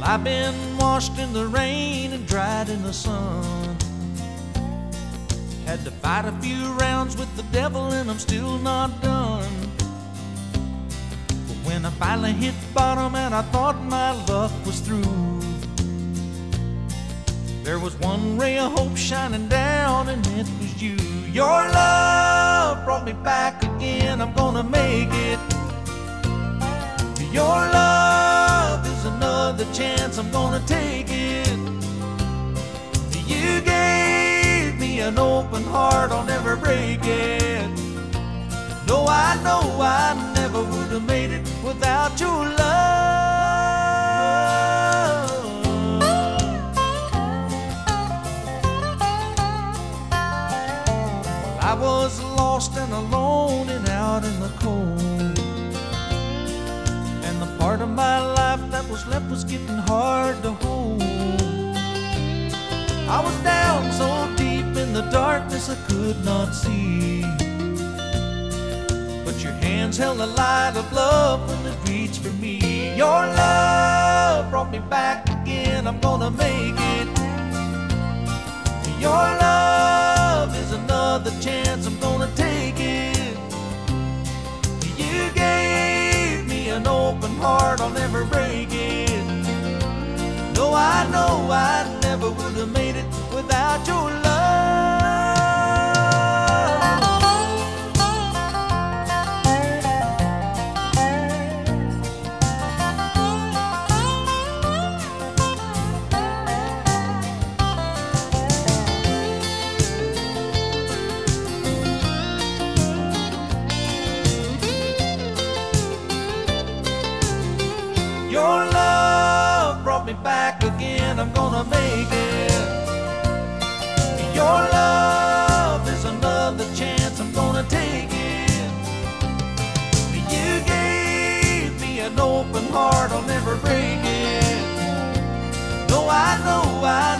I've been washed in the rain and dried in the sun. Had to fight a few rounds with the devil and I'm still not done. But when I finally hit bottom and I thought my luck was through, there was one ray of hope shining down and it was you. Your love brought me back again, I'm gonna make it. Your love is another chance, I'm gonna take it. You gave me an open heart, I'll never break it. No, I know I never would have made it without your love. I was lost and alone and out in the cold, and the part of my life that was left was getting hard to hold. I was down so deep in the darkness I could not see, but your hands held a light of love when it reached for me. Your love brought me back again, I'm gonna make it. Your love is another chance, I'm gonna take it. You gave me an open heart, I'll never break it. No, I know I never would have made it without your love. Your love brought me back again, I'm gonna make it. Your love is another chance, I'm gonna take it. You gave me an open heart, I'll never break it. No, I know I